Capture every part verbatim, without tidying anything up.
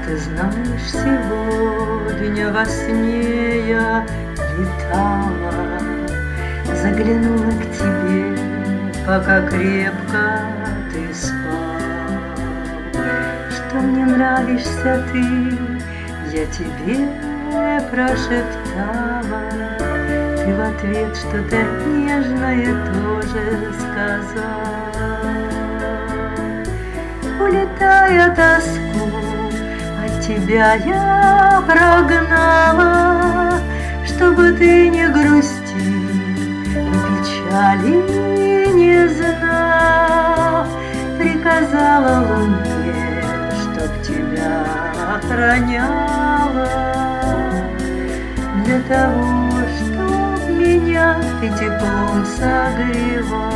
Ты знаешь, сегодня во сне я летала, заглянула к тебе, пока крепко ты спал. Что мне нравишься ты, я тебе прошептала. Ты в ответ что-то нежное тоже сказал. Улетая тоску, от тебя я прогнала, чтобы ты не грустил и печали не знал. Приказала луне, чтоб тебя охраняла, для того, чтоб меня ты теплом согревал.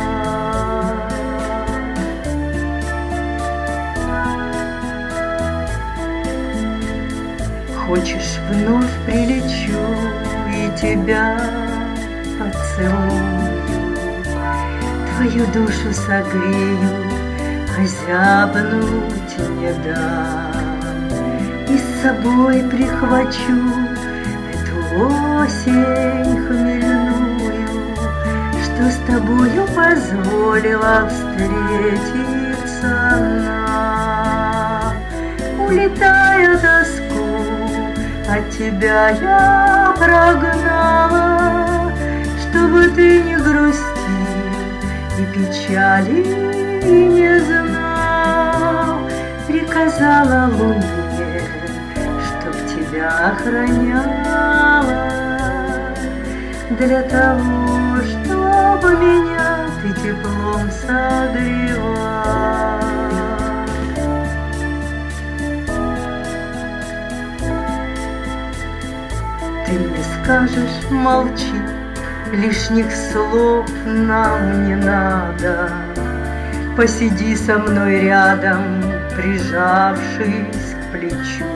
Хочешь, вновь прилечу и тебя поцелую, твою душу согрею, озябнуть не дам. И с собой прихвачу эту осень хмельную, что с тобою позволила встретиться нам. Улетая тоску, от тебя я прогнала, чтобы ты не грустил и печали не знал. Приказала луне, чтоб тебя охраняла, для того, чтобы меня ты теплом согревал. Ты мне скажешь, молчи, лишних слов нам не надо. Посиди со мной рядом, прижавшись к плечу.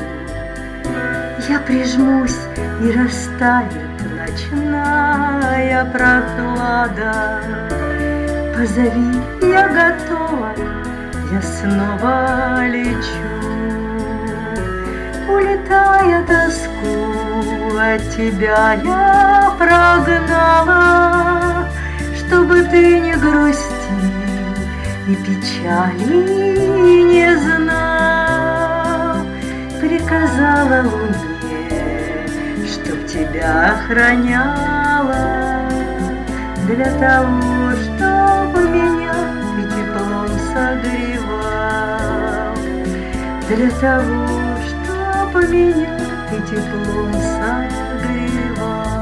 Я прижмусь, и растает ночная прохлада. Позови, я готова, я снова лечу. Улетая тоску, от тебя я прогнала, чтобы ты не грустил и печали не знал. Приказала луне, чтоб тебя охраняла, для того, чтобы меня ты теплом согревал, для того, чтобы меня ты теплом согревал.